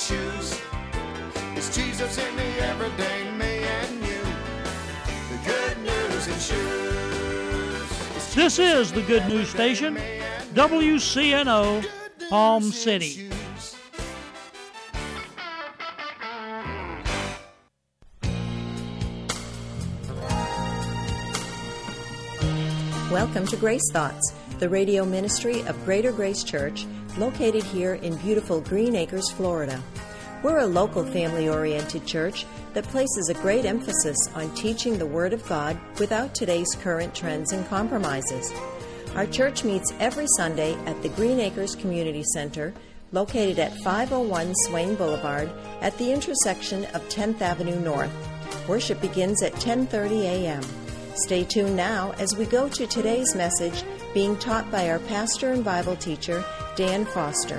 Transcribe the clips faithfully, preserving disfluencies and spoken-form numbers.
shoes. It's Jesus in the everyday me and you. The good news in shoes. This is the Good News Station, W C N O, Palm City. Welcome to Grace Thoughts, the radio ministry of Greater Grace Church, located here in beautiful Green Acres, Florida. We're a local family-oriented church that places a great emphasis on teaching the Word of God without today's current trends and compromises. Our church meets every Sunday at the Green Acres Community Center, located at five oh one Swain Boulevard at the intersection of tenth Avenue North. Worship begins at ten thirty a.m. Stay tuned now as we go to today's message being taught by our pastor and Bible teacher, Dan Foster.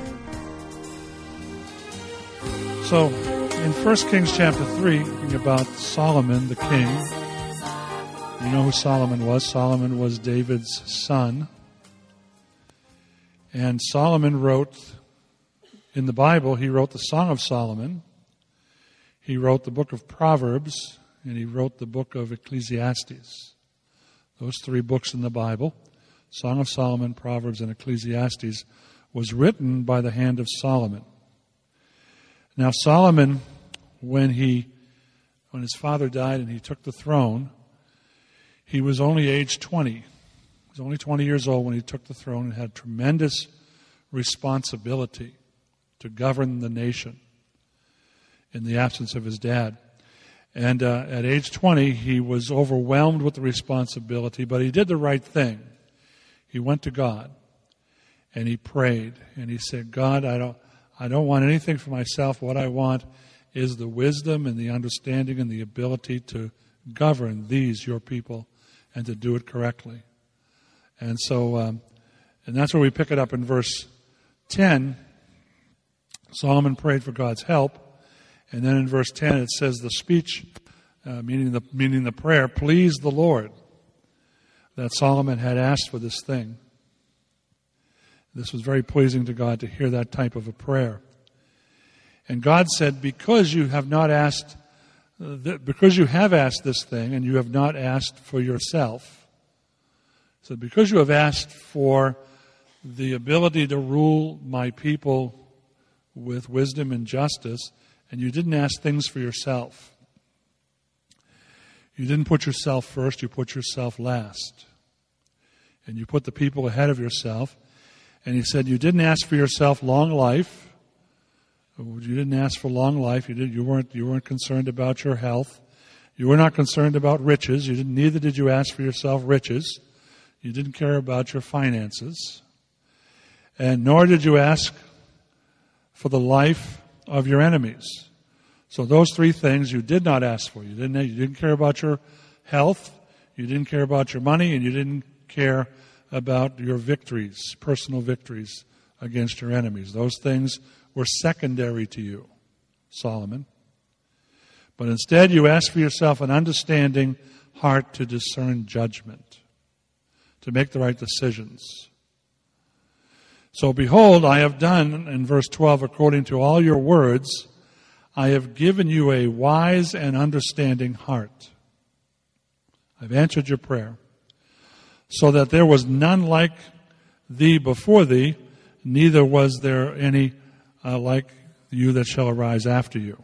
So, in First Kings chapter three, reading about Solomon, the king. You know who Solomon was. Solomon was David's son. And Solomon wrote, in the Bible, he wrote the Song of Solomon. He wrote the book of Proverbs, and he wrote the book of Ecclesiastes. Those three books in the Bible, Song of Solomon, Proverbs, and Ecclesiastes, was written by the hand of Solomon. Now Solomon, when he, when his father died and he took the throne, he was only age twenty. He was only twenty years old when he took the throne and had tremendous responsibility to govern the nation in the absence of his dad. And uh, at age twenty, he was overwhelmed with the responsibility, but he did the right thing. He went to God, and he prayed, and he said, God, I don't, I don't want anything for myself. What I want is the wisdom and the understanding and the ability to govern these, your people, and to do it correctly. And so, um, and that's where we pick it up in verse ten. Solomon prayed for God's help. And then in verse ten it says the speech, uh, meaning the meaning the prayer, pleased the Lord, that Solomon had asked for this thing. This was very pleasing to God to hear that type of a prayer. And God said, because you have not asked, uh, th- because you have asked this thing and you have not asked for yourself, so because you have asked for the ability to rule my people with wisdom and justice, and you didn't ask things for yourself. You didn't put yourself first, you put yourself last. And you put the people ahead of yourself. And he said, you didn't ask for yourself long life. You didn't ask for long life. You did. You weren't. You weren't concerned about your health. You were not concerned about riches. You didn't. Neither did you ask for yourself riches. You didn't care about your finances, and nor did you ask for the life of your enemies. So those three things you did not ask for. You didn't. You didn't care about your health. You didn't care about your money, and you didn't care about your victories, personal victories against your enemies. Those things were secondary to you, Solomon. But instead you asked for yourself an understanding heart to discern judgment, to make the right decisions. So behold, I have done, in verse twelve, according to all your words, I have given you a wise and understanding heart. I've answered your prayer, so that there was none like thee before thee, neither was there any uh, like you that shall arise after you.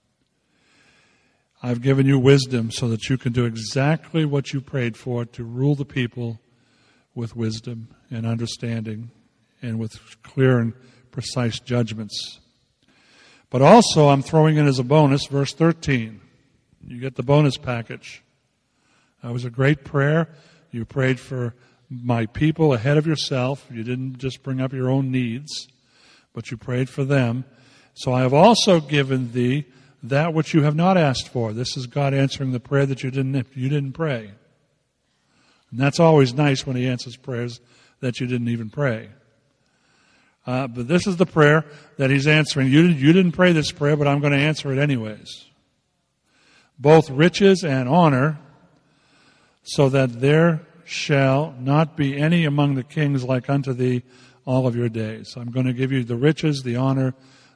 I've given you wisdom so that you can do exactly what you prayed for, to rule the people with wisdom and understanding and with clear and precise judgments. But also I'm throwing in as a bonus, verse thirteen. You get the bonus package. That was a great prayer. You prayed for my people ahead of yourself. You didn't just bring up your own needs, but you prayed for them. So I have also given thee that which you have not asked for. This is God answering the prayer that you didn't you didn't pray. And that's always nice when he answers prayers that you didn't even pray. Uh, but this is the prayer that he's answering. You, you didn't pray this prayer, but I'm going to answer it anyways. Both riches and honor, so that there shall not be any among the kings like unto thee all of your days. I'm going to give you the riches, the honor,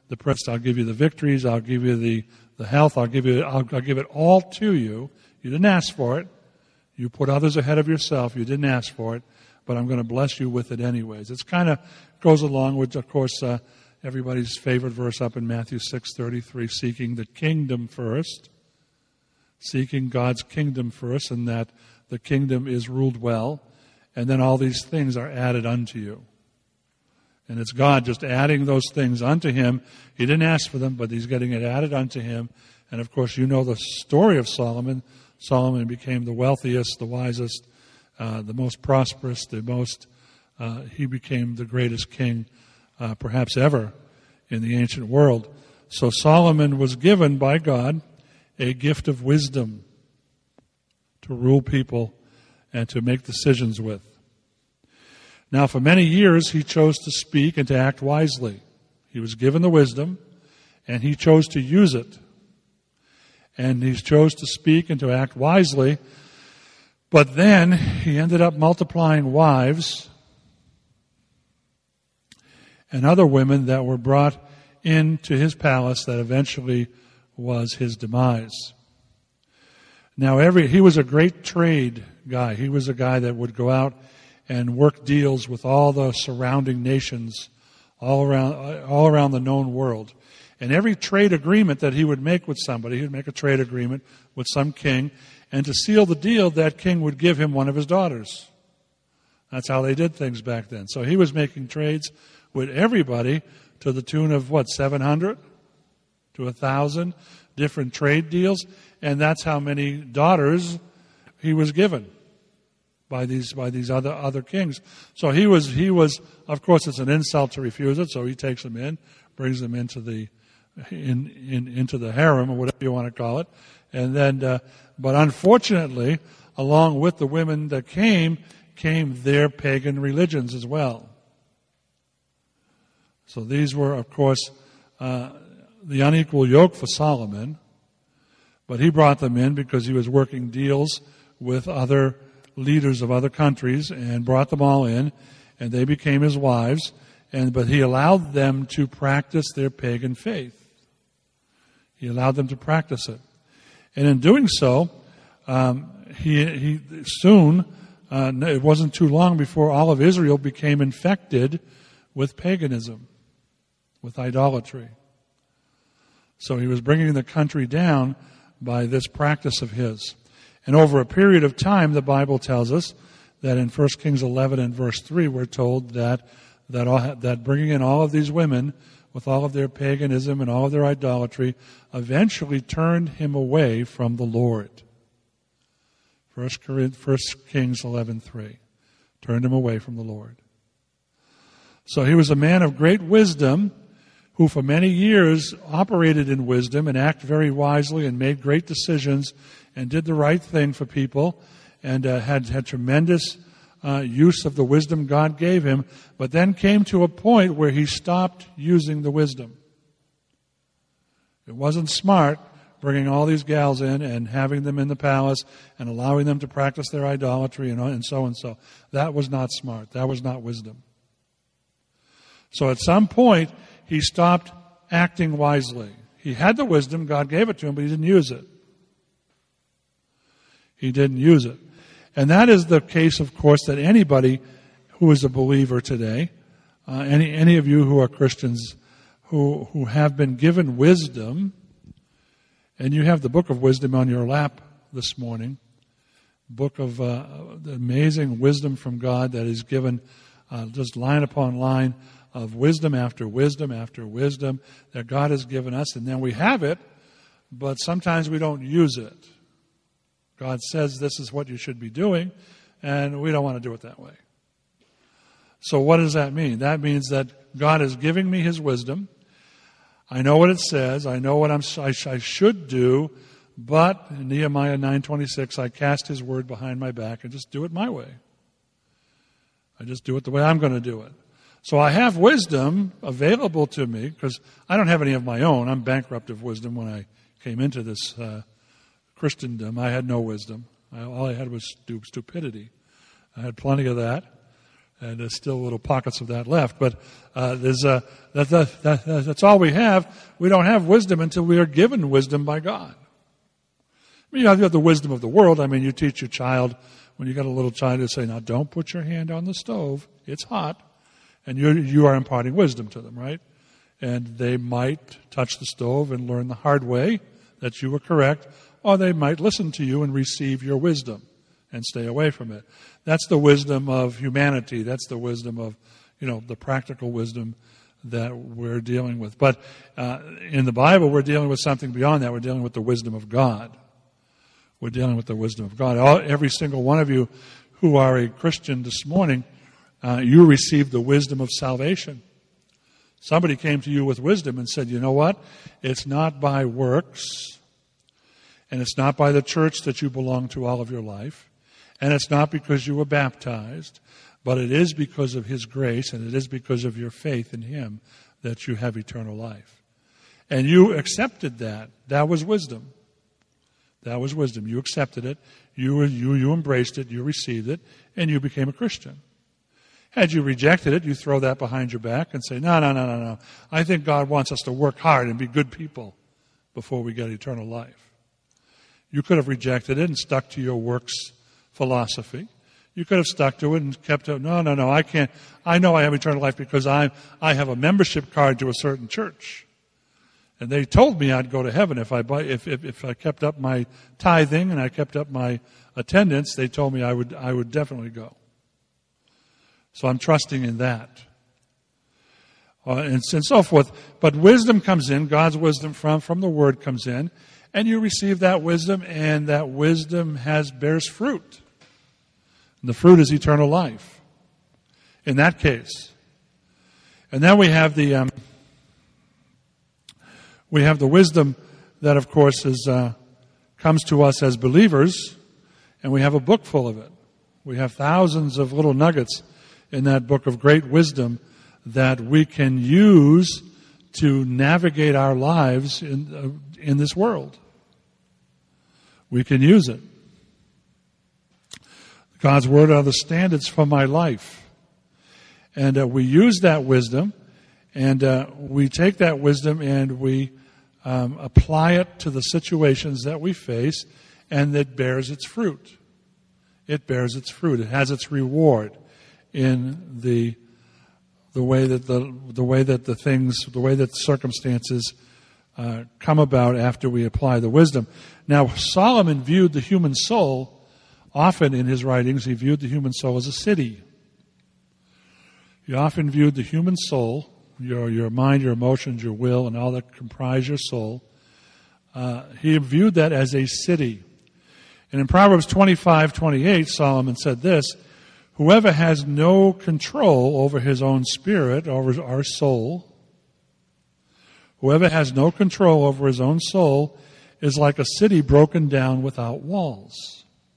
the press. I'll give you the victories. I'll give you the, the health. I'll give you. I'll, I'll give it all to you. You didn't ask for it. You put others ahead of yourself. You didn't ask for it, but I'm going to bless you with it anyways. It's kind of goes along with, of course, uh, everybody's favorite verse up in Matthew six thirty-three, seeking the kingdom first, seeking God's kingdom first, and that the kingdom is ruled well, and then all these things are added unto you. And it's God just adding those things unto him. He didn't ask for them, but he's getting it added unto him. And of course, you know the story of Solomon. Solomon became the wealthiest, the wisest, uh, the most prosperous, the most, uh, he became the greatest king uh, perhaps ever in the ancient world. So Solomon was given by God a gift of wisdom to rule people and to make decisions with. Now, for many years, he chose to speak and to act wisely. He was given the wisdom, and he chose to use it. And he chose to speak and to act wisely. But then he ended up multiplying wives and other women that were brought into his palace that eventually was his demise. Now, every he was a great trade guy. He was a guy that would go out and work deals with all the surrounding nations all around all around the known world. And every trade agreement that he would make with somebody, he would make a trade agreement with some king, and to seal the deal, that king would give him one of his daughters. That's how they did things back then. So he was making trades with everybody to the tune of, what, seven hundred to one thousand different trade deals, and that's how many daughters he was given by these by these other other kings. So he was he was of course it's an insult to refuse it. So he takes them in, brings them into the in, in into the harem or whatever you want to call it, and then uh, but unfortunately, along with the women that came came their pagan religions as well. So these were, of course, uh, the unequal yoke for Solomon, but he brought them in because he was working deals with other leaders of other countries and brought them all in, and they became his wives, and but he allowed them to practice their pagan faith. He allowed them to practice it. And in doing so, um, he, he soon, uh, it wasn't too long before all of Israel became infected with paganism, with idolatry. So he was bringing the country down by this practice of his. And over a period of time, the Bible tells us that in First Kings eleven and verse three, we're told that that, all, that bringing in all of these women with all of their paganism and all of their idolatry eventually turned him away from the Lord. First Kings eleven three turned him away from the Lord. So he was a man of great wisdom who for many years operated in wisdom and acted very wisely and made great decisions and did the right thing for people and uh, had, had tremendous uh, use of the wisdom God gave him, but then came to a point where he stopped using the wisdom. It wasn't smart bringing all these gals in and having them in the palace and allowing them to practice their idolatry and, and so and so. That was not smart. That was not wisdom. So at some point, he stopped acting wisely. He had the wisdom, God gave it to him, but he didn't use it. He didn't use it. And that is the case, of course, that anybody who is a believer today, uh, any any of you who are Christians who, who have been given wisdom, and you have the book of wisdom on your lap this morning, book of uh, the amazing wisdom from God that is given uh, just line upon line of wisdom after wisdom after wisdom that God has given us, and then we have it, but sometimes we don't use it. God says this is what you should be doing, and we don't want to do it that way. So what does that mean? That means that God is giving me His wisdom. I know what it says. I know what I'm, I, I should do, but in Nehemiah nine twenty-six, I cast His word behind my back and just do it my way. I just do it the way I'm going to do it. So I have wisdom available to me because I don't have any of my own. I'm bankrupt of wisdom. When I came into this uh, Christendom, I had no wisdom. I, all I had was stupidity. I had plenty of that. And there's still little pockets of that left. But uh, there's a, that, that, that, that's all we have. We don't have wisdom until we are given wisdom by God. I mean, you have the wisdom of the world. I mean, you teach your child, when you got a little child, you say, now don't put your hand on the stove. It's hot. And you you are imparting wisdom to them, right? And they might touch the stove and learn the hard way that you were correct, or they might listen to you and receive your wisdom and stay away from it. That's the wisdom of humanity. That's the wisdom of, you know, the practical wisdom that we're dealing with. But uh, in the Bible, we're dealing with something beyond that. We're dealing with the wisdom of God. We're dealing with the wisdom of God. All, every single one of you who are a Christian this morning, uh, you received the wisdom of salvation. Somebody came to you with wisdom and said, you know what? It's not by works, and it's not by the church that you belong to all of your life. And it's not because you were baptized, but it is because of His grace, and it is because of your faith in Him that you have eternal life. And you accepted that. That was wisdom. That was wisdom. You accepted it. You, you, you embraced it. You received it. And you became a Christian. Had you rejected it, you throw that behind your back and say, no, no, no, no, no. I think God wants us to work hard and be good people before we get eternal life. You could have rejected it and stuck to your works philosophy. You could have stuck to it and kept it. No, no, no, I can't. I know I have eternal life because I I have a membership card to a certain church. And they told me I'd go to heaven if I buy, if, if if I kept up my tithing and I kept up my attendance. They told me I would I would definitely go. So I'm trusting in that. Uh, and, and so forth. But wisdom comes in, God's wisdom from, from the Word comes in, and you receive that wisdom, and that wisdom has bears fruit. And the fruit is eternal life, in that case. And then we have the um, we have the wisdom that, of course, is uh, comes to us as believers, and we have a book full of it. We have thousands of little nuggets in that book of great wisdom that we can use to navigate our lives in uh, in this world. We can use it. God's Word are the standards for my life. And uh, we use that wisdom, and uh, we take that wisdom and we um, apply it to the situations that we face, and it bears its fruit. It bears its fruit. It has its reward in the the way that the the way that the things, the way that the circumstances uh, come about after we apply the wisdom. Now, Solomon viewed the human soul. Often in his writings, he viewed the human soul as a city. He often viewed the human soul, your your mind, your emotions, your will, and all that comprise your soul. Uh, he viewed that as a city. And in Proverbs twenty-five twenty-eight, Solomon said this, whoever has no control over his own spirit, over our soul, whoever has no control over his own soul is like a city broken down without walls.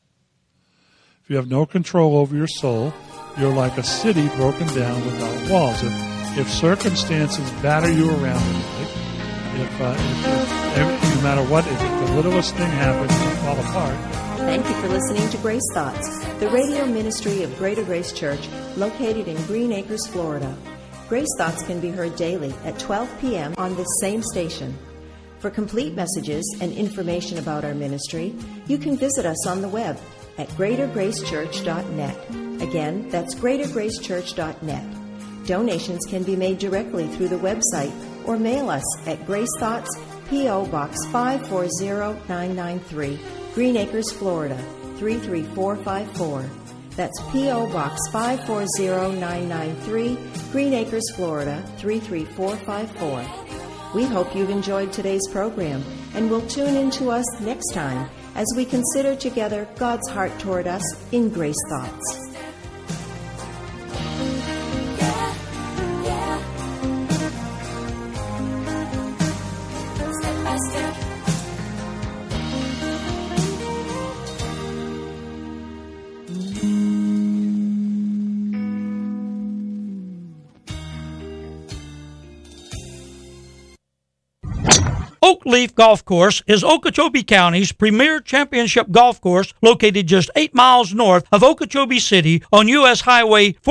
If you have no control over your soul, you're like a city broken down without walls. If, if circumstances batter you around in life, if, uh, if, if no matter what, if the littlest thing happens, you fall apart. Thank you for listening to Grace Thoughts, the radio ministry of Greater Grace Church, located in Green Acres, Florida. Grace Thoughts can be heard daily at twelve p.m. on this same station. For complete messages and information about our ministry, you can visit us on the web at greater grace church dot net. Again, that's greater grace church dot net. Donations can be made directly through the website or mail us at Grace Thoughts, P O. Box five four zero nine nine three, Green Acres, Florida, three three four five four. That's P O. Box five four zero nine nine three, Green Acres, Florida, three three four five four. We hope you've enjoyed today's program and will tune in to us next time as we consider together God's heart toward us in Grace Thoughts. Oakleaf Golf Course is Okeechobee County's premier championship golf course located just eight miles north of Okeechobee City on U S Highway